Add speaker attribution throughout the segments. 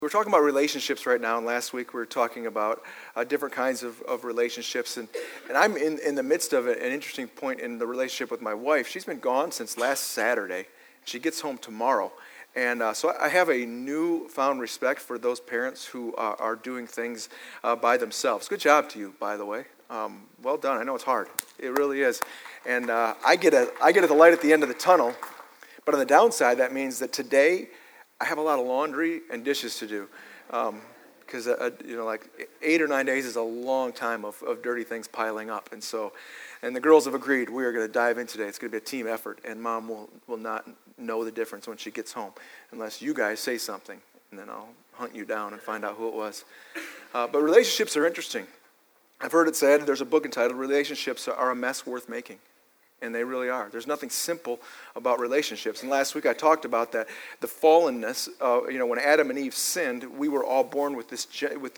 Speaker 1: We're talking about relationships right now, and last week we were talking about different kinds of relationships, and I'm in the midst of an interesting point in the relationship with my wife. She's been gone since last Saturday. She gets home tomorrow, and so I have a newfound respect for those parents who are doing things by themselves. Good job to you, by the way. Well done. I know it's hard. It really is, and I get the light at the end of the tunnel, but on the downside, that means that today I have a lot of laundry and dishes to do, because like 8 or 9 days is a long time of dirty things piling up, and the girls have agreed we are going to dive in today. It's going to be a team effort, and Mom will not know the difference when she gets home unless you guys say something, and then I'll hunt you down and find out who it was. But relationships are interesting. I've heard it said, there's a book entitled "Relationships Are a Mess Worth Making." And they really are. There's nothing simple about relationships. And last week I talked about that, the fallenness. When Adam and Eve sinned, we were all born with this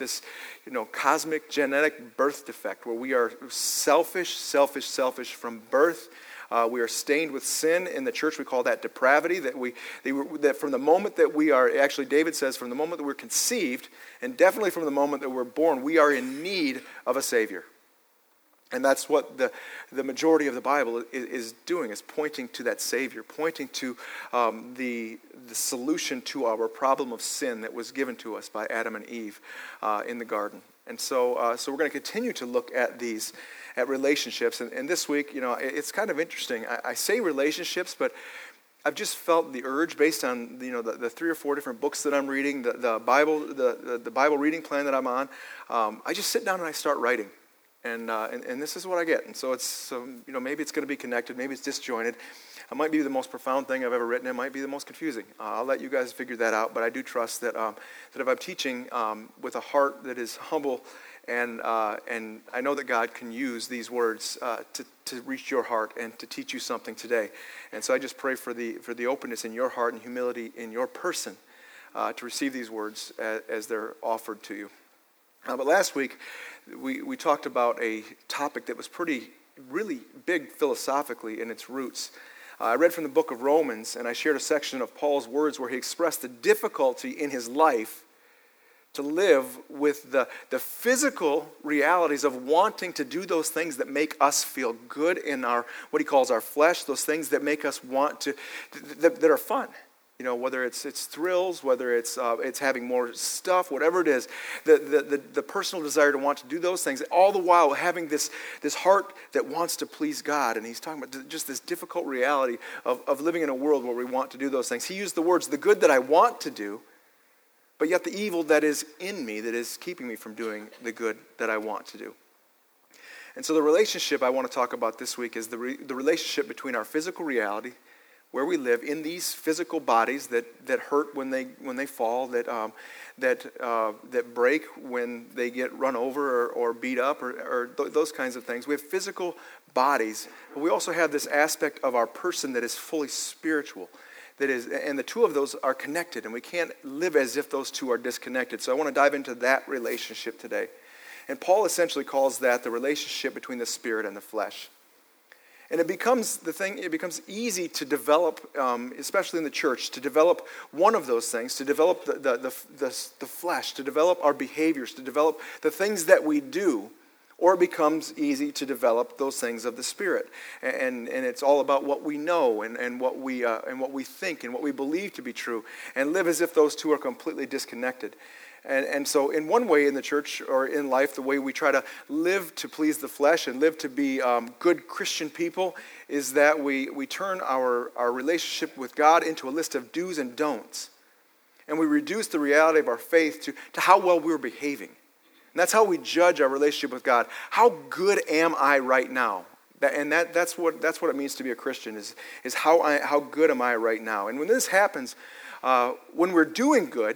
Speaker 1: cosmic genetic birth defect, where we are selfish from birth. We are stained with sin. In the church, we call that depravity. That from the moment that we are, actually David says, from the moment that we're conceived, and definitely from the moment that we're born, we are in need of a Savior. And that's what the majority of the Bible is doing, is pointing to that Savior, pointing to the solution to our problem of sin that was given to us by Adam and Eve in the garden. And so we're going to continue to look at relationships. And this week, it's kind of interesting. I say relationships, but I've just felt the urge, based on the 3 or 4 different books that I'm reading, the Bible reading plan that I'm on. I just sit down and I start writing. And this is what I get. And so maybe it's going to be connected, maybe it's disjointed. It might be the most profound thing I've ever written. It might be the most confusing. I'll let you guys figure that out. But I do trust that if I'm teaching with a heart that is humble, and I know that God can use these words to reach your heart and to teach you something today. And so I just pray for the openness in your heart and humility in your person to receive these words as they're offered to you. But last week, we talked about a topic that was really big philosophically in its roots. I read from the book of Romans, and I shared a section of Paul's words where he expressed the difficulty in his life to live with the physical realities of wanting to do those things that make us feel good in what he calls our flesh, those things that make us want to, that are fun. Whether it's thrills, whether it's having more stuff, whatever it is, the personal desire to want to do those things, all the while having this heart that wants to please God. And he's talking about just this difficult reality of living in a world where we want to do those things. He used the words, the good that I want to do, but yet the evil that is in me, that is keeping me from doing the good that I want to do. And so the relationship I want to talk about this week is the relationship between our physical reality, where we live in these physical bodies that hurt when they fall, that break when they get run over or beat up or those kinds of things. We have physical bodies, but we also have this aspect of our person that is fully spiritual. And the two of those are connected, and we can't live as if those two are disconnected. So I want to dive into that relationship today. And Paul essentially calls that the relationship between the spirit and the flesh. And it becomes easy to develop, especially in the church, to develop one of those things, to develop the flesh, to develop our behaviors, to develop the things that we do, or it becomes easy to develop those things of the Spirit. And it's all about what we know and what we think and what we believe to be true, and live as if those two are completely disconnected. And so in one way in the church or in life, the way we try to live to please the flesh and live to be good Christian people is that we turn our relationship with God into a list of do's and don'ts. And we reduce the reality of our faith to how well we're behaving. And that's how we judge our relationship with God. How good am I right now? That's what it means to be a Christian, is how good am I right now? And when this happens, when we're doing good,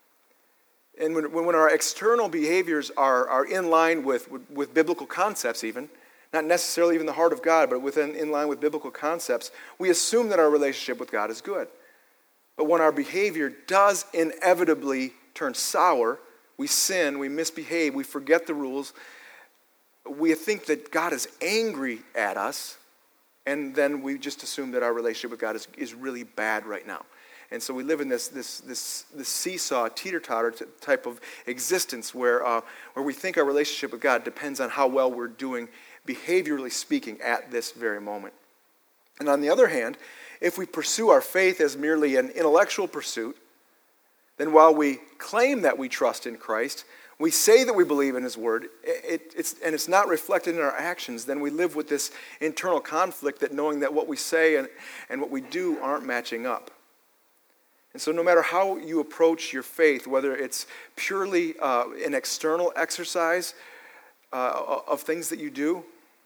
Speaker 1: and when our external behaviors are in line with biblical concepts even, not necessarily even the heart of God, but in line with biblical concepts, we assume that our relationship with God is good. But when our behavior does inevitably turn sour, we sin, we misbehave, we forget the rules, we think that God is angry at us, and then we just assume that our relationship with God is really bad right now. And so we live in this seesaw, teeter-totter type of existence where we think our relationship with God depends on how well we're doing, behaviorally speaking, at this very moment. And on the other hand, if we pursue our faith as merely an intellectual pursuit, then while we claim that we trust in Christ, we say that we believe in his word, and it's not reflected in our actions, then we live with this internal conflict that knowing that what we say and what we do aren't matching up. And so no matter how you approach your faith, whether it's purely an external exercise of things that you do,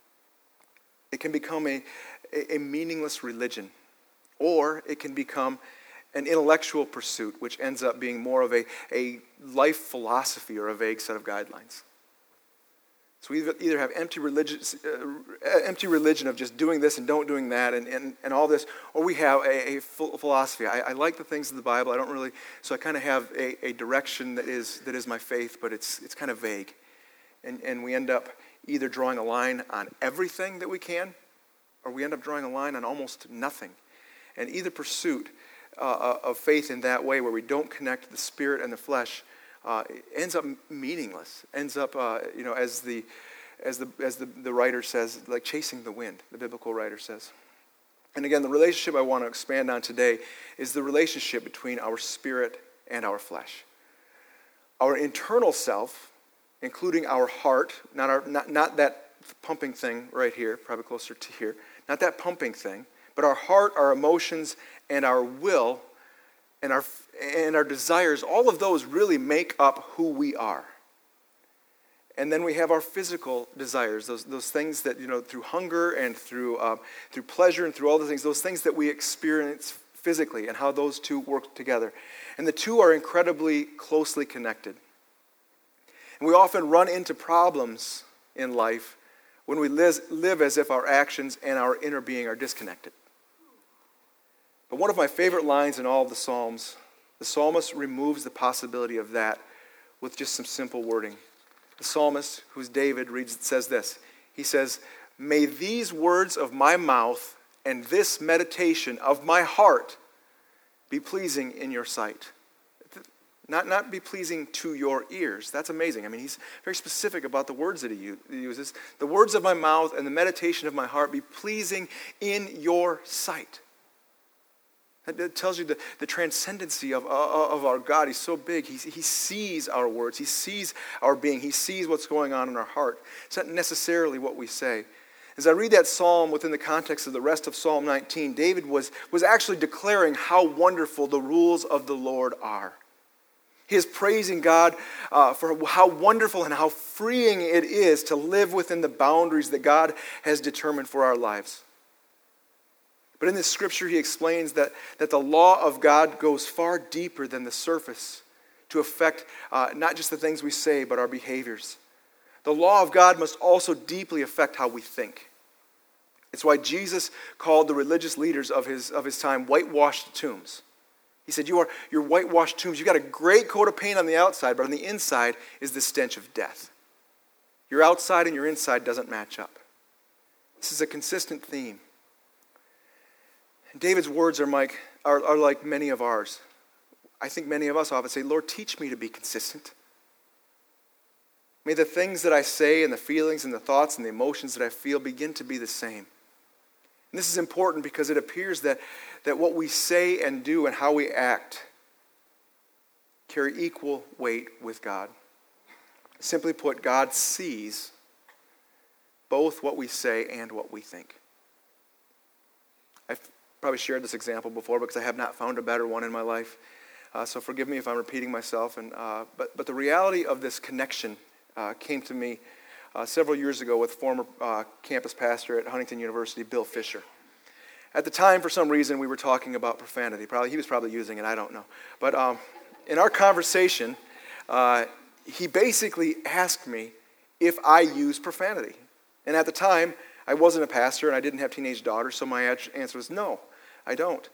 Speaker 1: it can become a meaningless religion. Or it can become an intellectual pursuit, which ends up being more of a life philosophy or a vague set of guidelines. So we either have empty religion of just doing this and don't doing that and all this, or we have a philosophy. I like the things of the Bible. I don't really, so I kind of have a direction that is my faith, but it's kind of vague. And we end up either drawing a line on everything that we can, or we end up drawing a line on almost nothing. And either pursuit of faith in that way, where we don't connect the spirit and the flesh, ends up meaningless. Ends up, as the writer says, like chasing the wind. The biblical writer says. And again, the relationship I want to expand on today is the relationship between our spirit and our flesh. Our internal self, including our heart, not that pumping thing right here, probably closer to here, not that pumping thing, but our heart, our emotions, and our will, and our desires, all of those really make up who we are. And then we have our physical desires, those things that, through hunger and through pleasure and through all the things, those things that we experience physically and how those two work together. And the two are incredibly closely connected. And we often run into problems in life when we live as if our actions and our inner being are disconnected. But one of my favorite lines in all of the Psalms, the psalmist removes the possibility of that with just some simple wording. The psalmist, who's David, says this. He says, "May these words of my mouth and this meditation of my heart be pleasing in your sight." Not be pleasing to your ears. That's amazing. I mean, he's very specific about the words that he uses. The words of my mouth and the meditation of my heart be pleasing in your sight. That tells you the transcendency of our God. He's so big. He sees our words. He sees our being. He sees what's going on in our heart. It's not necessarily what we say. As I read that psalm within the context of the rest of Psalm 19, David was actually declaring how wonderful the rules of the Lord are. He is praising God for how wonderful and how freeing it is to live within the boundaries that God has determined for our lives. But in this scripture, he explains that the law of God goes far deeper than the surface to affect not just the things we say, but our behaviors. The law of God must also deeply affect how we think. It's why Jesus called the religious leaders of his time whitewashed tombs. He said, you're whitewashed tombs. You got a great coat of paint on the outside, but on the inside is the stench of death. Your outside and your inside doesn't match up. This is a consistent theme. David's words are like many of ours. I think many of us often say, Lord, teach me to be consistent. May the things that I say and the feelings and the thoughts and the emotions that I feel begin to be the same. And this is important because it appears that what we say and do and how we act carry equal weight with God. Simply put, God sees both what we say and what we think. I've probably shared this example before because I have not found a better one in my life. So forgive me if I'm repeating myself. But the reality of this connection came to me several years ago with former campus pastor at Huntington University, Bill Fisher. At the time, for some reason, we were talking about profanity. He was probably using it, I don't know. But in our conversation, he basically asked me if I use profanity. And at the time, I wasn't a pastor and I didn't have teenage daughters, so my answer was no, I don't.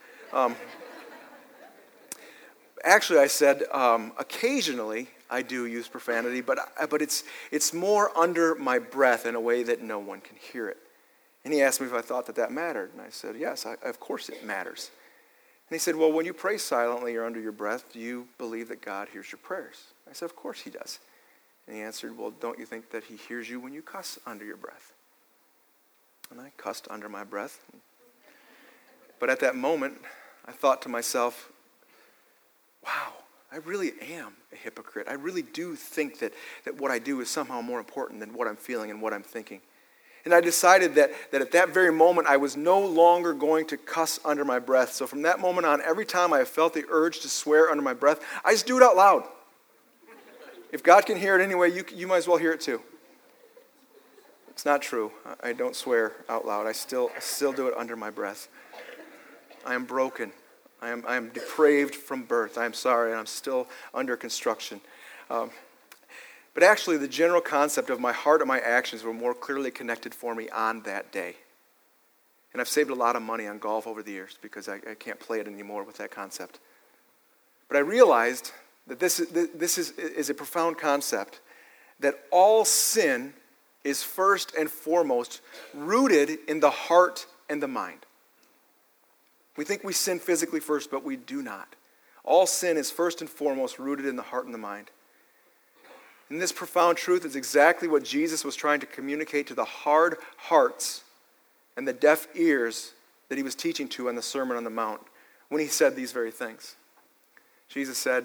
Speaker 1: Actually, I said occasionally I do use profanity, but it's more under my breath in a way that no one can hear it. And he asked me if I thought that mattered, and I said, yes, of course it matters. And he said, well, when you pray silently or under your breath, do you believe that God hears your prayers? I said, of course he does. And he answered, well, don't you think that he hears you when you cuss under your breath? And I cussed under my breath. But at that moment, I thought to myself, wow, I really am a hypocrite. I really do think that what I do is somehow more important than what I'm feeling and what I'm thinking. And I decided that at that very moment, I was no longer going to cuss under my breath. So from that moment on, every time I felt the urge to swear under my breath, I just do it out loud. If God can hear it anyway, you might as well hear it too. It's not true. I don't swear out loud. I still do it under my breath. I am broken. I am depraved from birth. I am sorry, and I'm still under construction. But actually, the general concept of my heart and my actions were more clearly connected for me on that day. And I've saved a lot of money on golf over the years because I can't play it anymore with that concept. But I realized that this is a profound concept, that all sin is first and foremost rooted in the heart and the mind. We think we sin physically first, but we do not. All sin is first and foremost rooted in the heart and the mind. And this profound truth is exactly what Jesus was trying to communicate to the hard hearts and the deaf ears that he was teaching to on the Sermon on the Mount when he said these very things. Jesus said,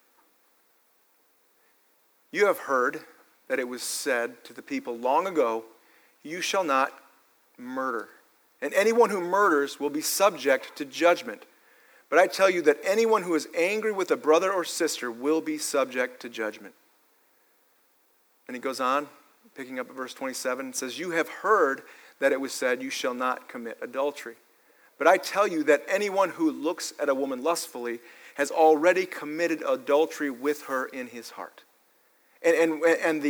Speaker 1: "You have heard that it was said to the people long ago, 'You shall not murder. And anyone who murders will be subject to judgment. But I tell you that anyone who is angry with a brother or sister will be subject to judgment.'" And he goes on, picking up at verse 27, and says, "You have heard that it was said, 'You shall not commit adultery.' But I tell you that anyone who looks at a woman lustfully has already committed adultery with her in his heart." And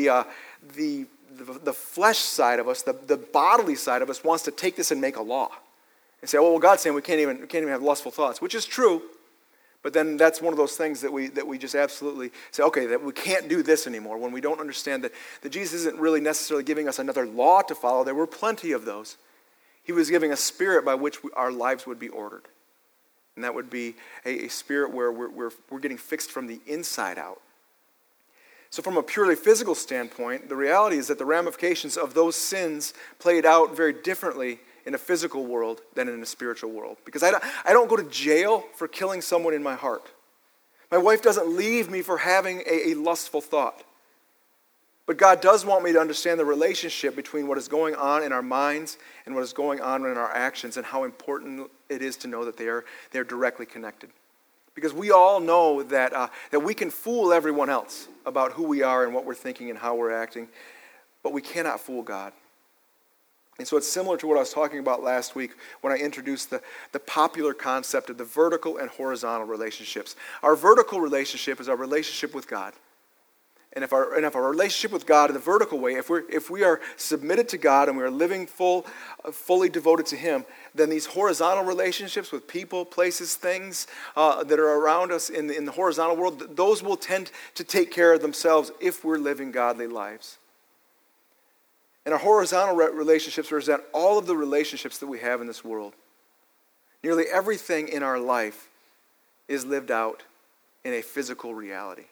Speaker 1: the flesh side of us, the bodily side of us, wants to take this and make a law and say, "Oh, well, God's saying we can't even have lustful thoughts," which is true. But then that's one of those things that we just absolutely say, okay, that we can't do this anymore, when we don't understand that Jesus isn't really necessarily giving us another law to follow. There were plenty of those. He was giving a spirit by which our lives would be ordered. And that would be a spirit where we're getting fixed from the inside out. So from a purely physical standpoint, the reality is that the ramifications of those sins played out very differently in a physical world than in a spiritual world. Because I don't go to jail for killing someone in my heart. My wife doesn't leave me for having a lustful thought. But God does want me to understand the relationship between what is going on in our minds and what is going on in our actions, and how important it is to know that they are directly connected. Because we all know that we can fool everyone else about who we are and what we're thinking and how we're acting, but we cannot fool God. And so it's similar to what I was talking about last week when I introduced the popular concept of the vertical and horizontal relationships. Our vertical relationship is our relationship with God. And if our relationship with God in the vertical way, if we are submitted to God and we are living fully devoted to Him, then these horizontal relationships with people, places, things that are around us in the horizontal world, those will tend to take care of themselves if we're living godly lives. And our horizontal relationships represent all of the relationships that we have in this world. Nearly everything in our life is lived out in a physical reality.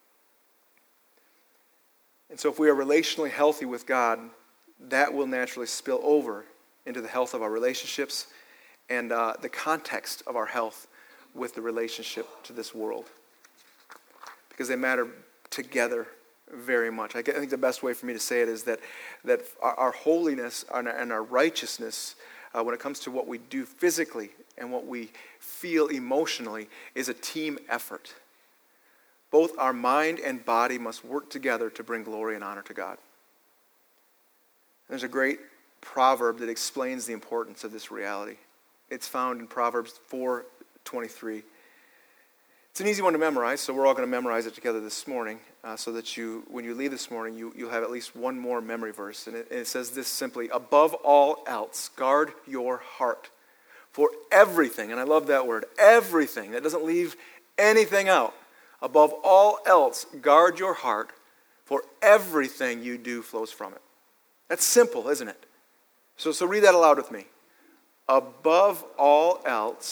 Speaker 1: And so if we are relationally healthy with God, that will naturally spill over into the health of our relationships and the context of our health with the relationship to this world. Because they matter together very much. I think the best way for me to say it is that our holiness and our righteousness, when it comes to what we do physically and what we feel emotionally, is a team effort. Both our mind and body must work together to bring glory and honor to God. There's a great proverb that explains the importance of this reality. It's found in Proverbs 4:23. It's an easy one to memorize, so we're all going to memorize it together this morning, so that when you leave this morning, you'll have at least one more memory verse. And it says this simply: "Above all else, guard your heart. For everything," and I love that word, everything, that doesn't leave anything out. "Above all else, guard your heart, for everything you do flows from it." That's simple, isn't it? So read that aloud with me. Above all else,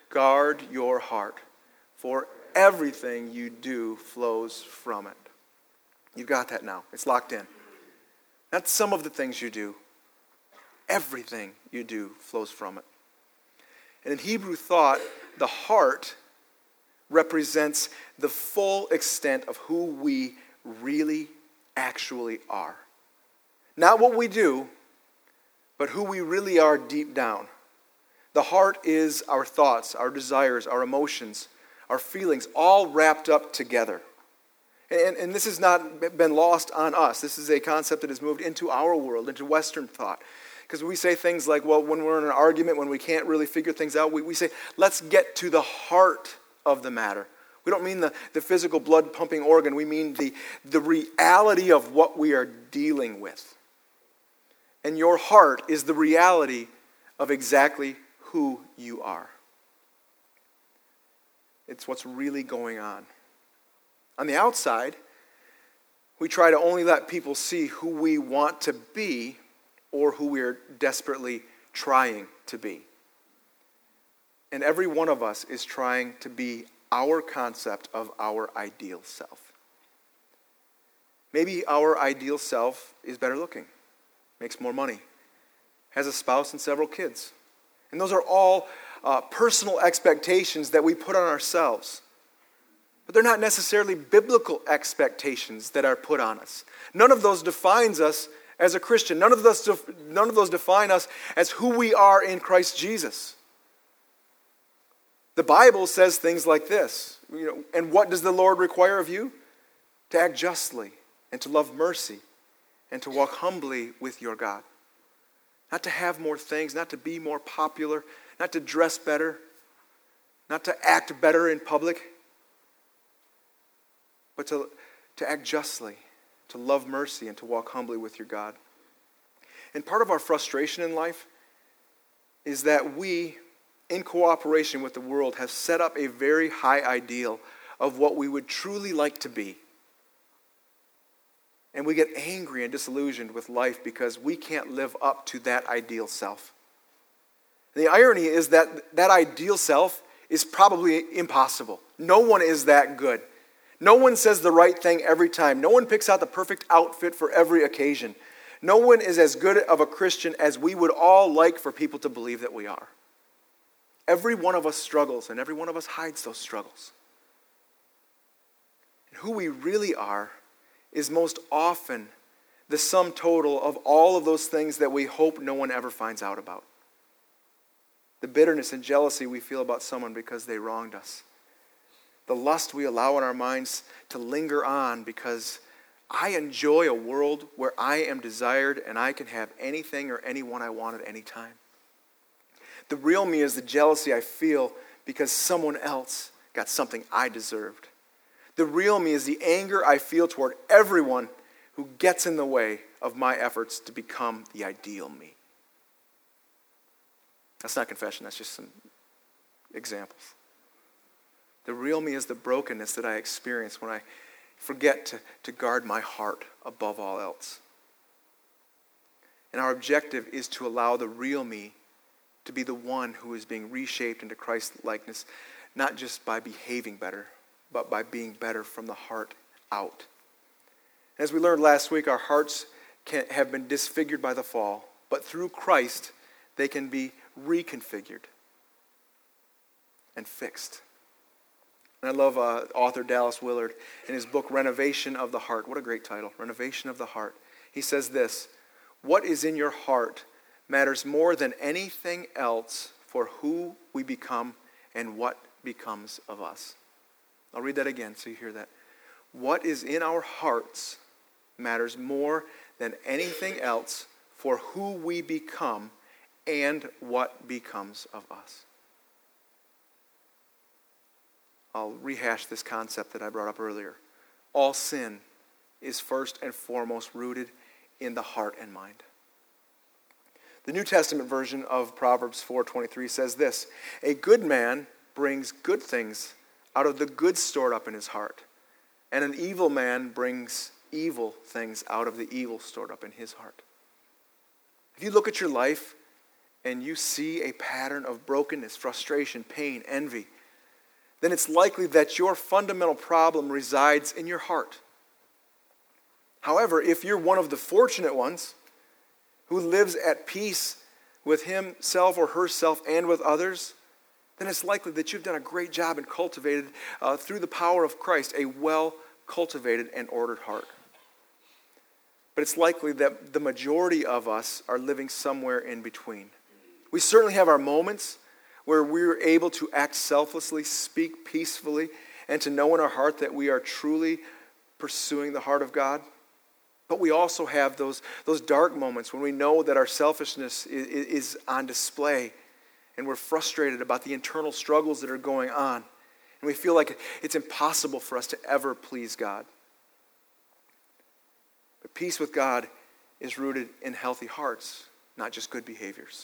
Speaker 1: guard your heart, for everything you do flows from it. You've got that now. It's locked in. Not some of the things you do. Everything you do flows from it. And in Hebrew thought, the heart represents the full extent of who we really actually are. Not what we do, but who we really are deep down. The heart is our thoughts, our desires, our emotions, our feelings, all wrapped up together. And this has not been lost on us. This is a concept that has moved into our world, into Western thought. Because we say things like, well, when we're in an argument, when we can't really figure things out, we say, let's get to the heart of the matter. We don't mean the physical blood-pumping organ. We mean the reality of what we are dealing with. And your heart is the reality of exactly who you are. It's what's really going on. On the outside, we try to only let people see who we want to be or who we're desperately trying to be. And every one of us is trying to be our concept of our ideal self. Maybe our ideal self is better looking, makes more money, has a spouse and several kids. And those are all personal expectations that we put on ourselves. But they're not necessarily biblical expectations that are put on us. None of those defines us as a Christian. None of those define us as who we are in Christ Jesus. The Bible says things like this. And what does the Lord require of you? To act justly and to love mercy and to walk humbly with your God. Not to have more things, not to be more popular, not to dress better, not to act better in public, but to act justly, to love mercy, and to walk humbly with your God. And part of our frustration in life is that we, in cooperation with the world, have set up a very high ideal of what we would truly like to be. And we get angry and disillusioned with life because we can't live up to that ideal self. And the irony is that that ideal self is probably impossible. No one is that good. No one says the right thing every time. No one picks out the perfect outfit for every occasion. No one is as good of a Christian as we would all like for people to believe that we are. Every one of us struggles, and every one of us hides those struggles. And who we really are is most often the sum total of all of those things that we hope no one ever finds out about. The bitterness and jealousy we feel about someone because they wronged us. The lust we allow in our minds to linger on because I enjoy a world where I am desired and I can have anything or anyone I want at any time. The real me is the jealousy I feel because someone else got something I deserved. The real me is the anger I feel toward everyone who gets in the way of my efforts to become the ideal me. That's not confession, that's just some examples. The real me is the brokenness that I experience when I forget to guard my heart above all else. And our objective is to allow the real me to be the one who is being reshaped into Christ-likeness, not just by behaving better, but by being better from the heart out. As we learned last week, our hearts have been disfigured by the fall, but through Christ, they can be reconfigured and fixed. And I love author Dallas Willard in his book, Renovation of the Heart. What a great title, Renovation of the Heart. He says this, what is in your heart matters more than anything else for who we become and what becomes of us. I'll read that again so you hear that. What is in our hearts matters more than anything else for who we become and what becomes of us. I'll rehash this concept that I brought up earlier. All sin is first and foremost rooted in the heart and mind. The New Testament version of Proverbs 4:23 says this, a good man brings good things out of the good stored up in his heart, and an evil man brings evil things out of the evil stored up in his heart. If you look at your life and you see a pattern of brokenness, frustration, pain, envy, then it's likely that your fundamental problem resides in your heart. However, if you're one of the fortunate ones who lives at peace with himself or herself and with others, then it's likely that you've done a great job and cultivated, through the power of Christ, a well-cultivated and ordered heart. But it's likely that the majority of us are living somewhere in between. We certainly have our moments where we're able to act selflessly, speak peacefully, and to know in our heart that we are truly pursuing the heart of God. But we also have those dark moments when we know that our selfishness is on display and we're frustrated about the internal struggles that are going on. And we feel like it's impossible for us to ever please God. But peace with God is rooted in healthy hearts, not just good behaviors.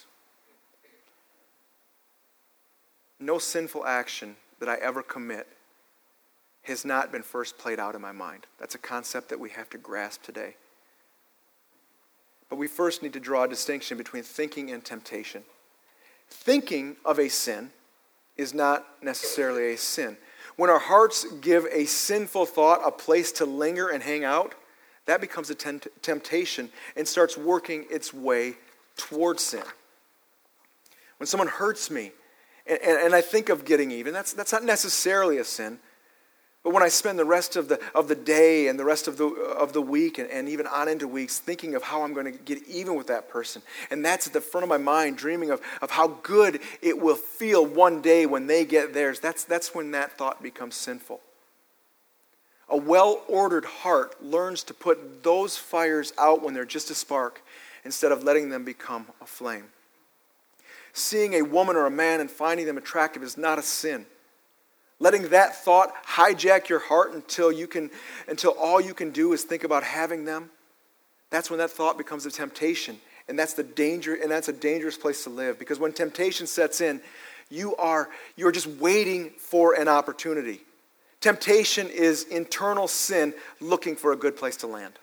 Speaker 1: No sinful action that I ever commit has not been first played out in my mind. That's a concept that we have to grasp today. But we first need to draw a distinction between thinking and temptation. Thinking of a sin is not necessarily a sin. When our hearts give a sinful thought a place to linger and hang out, that becomes a temptation and starts working its way towards sin. When someone hurts me, and I think of getting even, that's not necessarily a sin. But when I spend the rest of the day and the rest of the week and even on into weeks thinking of how I'm going to get even with that person, and that's at the front of my mind, dreaming of how good it will feel one day when they get theirs, that's when that thought becomes sinful. A well-ordered heart learns to put those fires out when they're just a spark instead of letting them become a flame. Seeing a woman or a man and finding them attractive is not a sin. Letting that thought hijack your heart until all you can do is think about having them, that's when that thought becomes a temptation. And that's the danger, and that's a dangerous place to live. Because when temptation sets in, you're just waiting for an opportunity. Temptation is internal sin looking for a good place to land.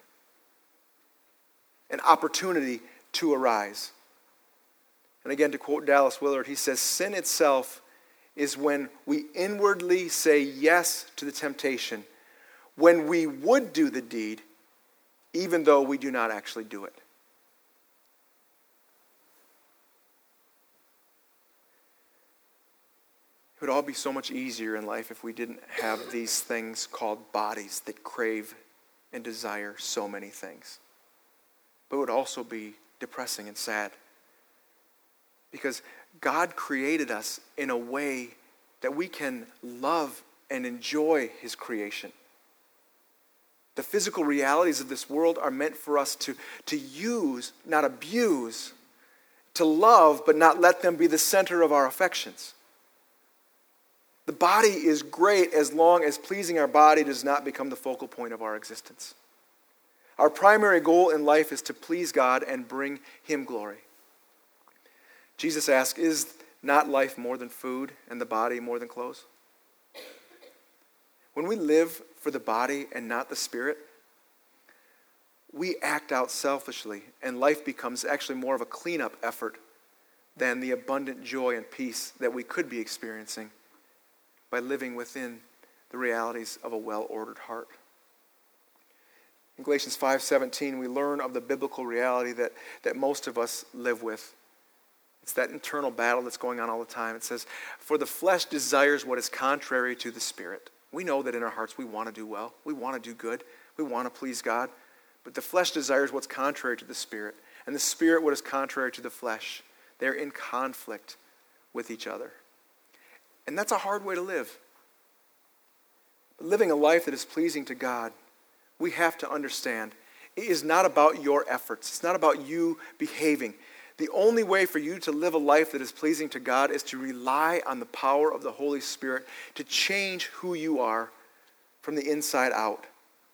Speaker 1: An opportunity to arise. And again, to quote Dallas Willard, he says, sin itself is when we inwardly say yes to the temptation, when we would do the deed, even though we do not actually do it. It would all be so much easier in life if we didn't have these things called bodies that crave and desire so many things. But it would also be depressing and sad. Because God created us in a way that we can love and enjoy his creation. The physical realities of this world are meant for us to use, not abuse, to love, but not let them be the center of our affections. The body is great as long as pleasing our body does not become the focal point of our existence. Our primary goal in life is to please God and bring him glory. Jesus asked, is not life more than food and the body more than clothes? When we live for the body and not the spirit, we act out selfishly, and life becomes actually more of a cleanup effort than the abundant joy and peace that we could be experiencing by living within the realities of a well-ordered heart. In Galatians 5:17, we learn of the biblical reality that most of us live with. It's that internal battle that's going on all the time. It says, for the flesh desires what is contrary to the spirit. We know that in our hearts we want to do well. We want to do good. We want to please God. But the flesh desires what's contrary to the spirit. And the spirit what is contrary to the flesh. They're in conflict with each other. And that's a hard way to live. But living a life that is pleasing to God, we have to understand, it is not about your efforts. It's not about you behaving. The only way for you to live a life that is pleasing to God is to rely on the power of the Holy Spirit to change who you are from the inside out.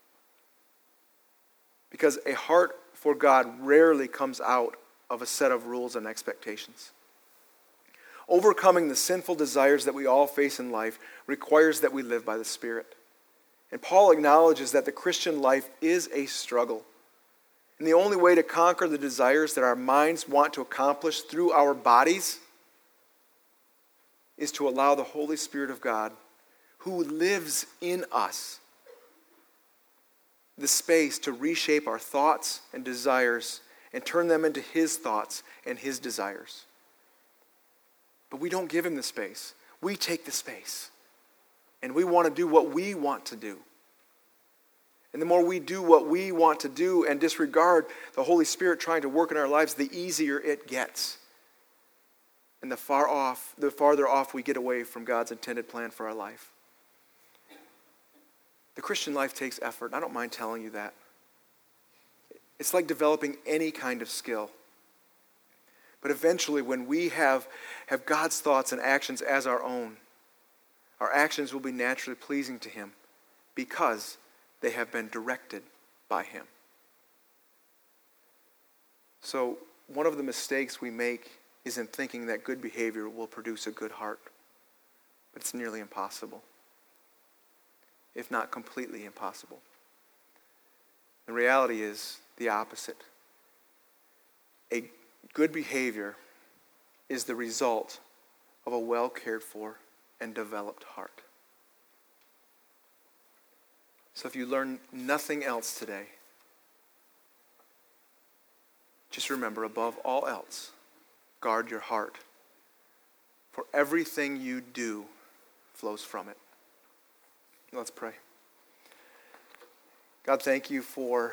Speaker 1: Because a heart for God rarely comes out of a set of rules and expectations. Overcoming the sinful desires that we all face in life requires that we live by the Spirit. And Paul acknowledges that the Christian life is a struggle. And the only way to conquer the desires that our minds want to accomplish through our bodies is to allow the Holy Spirit of God, who lives in us, the space to reshape our thoughts and desires and turn them into His thoughts and His desires. But we don't give Him the space. We take the space. And we want to do what we want to do. And the more we do what we want to do and disregard the Holy Spirit trying to work in our lives, the easier it gets. And the farther off we get away from God's intended plan for our life. The Christian life takes effort. I don't mind telling you that. It's like developing any kind of skill. But eventually, when we have God's thoughts and actions as our own, our actions will be naturally pleasing to Him because they have been directed by Him. So, one of the mistakes we make is in thinking that good behavior will produce a good heart. But it's nearly impossible, if not completely impossible. The reality is the opposite. A good behavior is the result of a well cared for and developed heart. So if you learn nothing else today, just remember, above all else, guard your heart. For everything you do flows from it. Let's pray. God, thank you for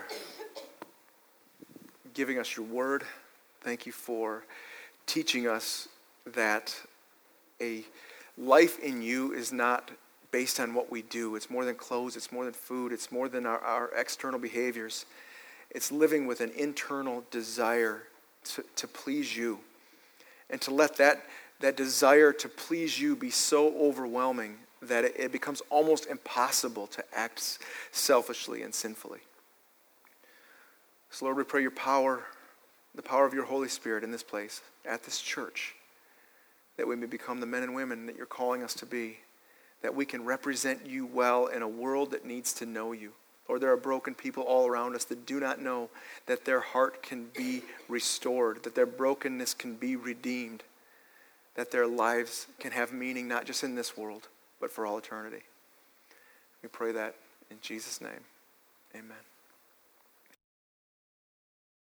Speaker 1: giving us your word. Thank you for teaching us that a life in you is not based on what we do. It's more than clothes. It's more than food. It's more than our external behaviors. It's living with an internal desire to please you. And to let that desire to please you be so overwhelming that it becomes almost impossible to act selfishly and sinfully. So Lord, we pray your power, the power of your Holy Spirit in this place, at this church, that we may become the men and women that you're calling us to be, that we can represent you well in a world that needs to know you. Lord, there are broken people all around us that do not know that their heart can be restored, that their brokenness can be redeemed, that their lives can have meaning not just in this world, but for all eternity. We pray that in Jesus' name. Amen.